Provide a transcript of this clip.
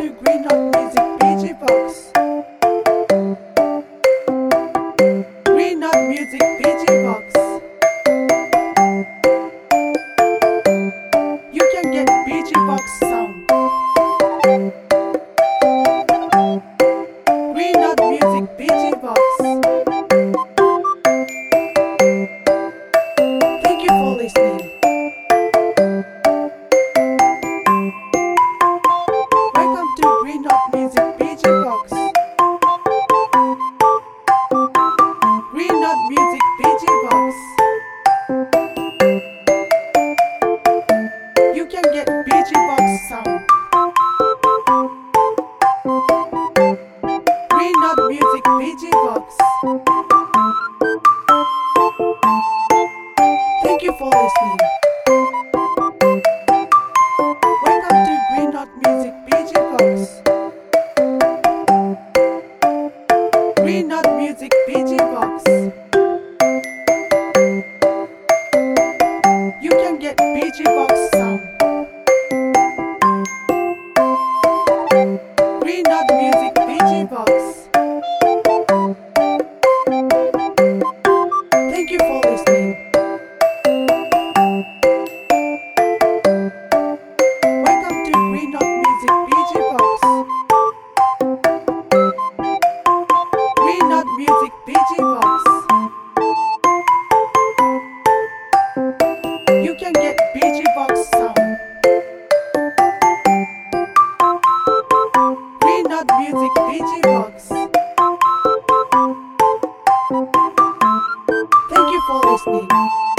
to Green Knot Music PG Box. Green Knot Music PG Box. You can get PG Box sound. Green Knot Music PG Box. Thank you for listening. Welcome to Green Knot Music PG Box. Green Knot Music PG Box. You can get PG Box sound. Green Knot Music PG Box. Thank you for listening. Welcome to Green Knot Music PG Box. Green Knot Music PG Box. You can get PG Box sound. Green Knot Music PG Box. Thank you for listening. Welcome to Green Knot Music PG Box. Green Knot Music PG Box. You can get PG Box sound. Green Knot Music PG Box. Thank you for listening.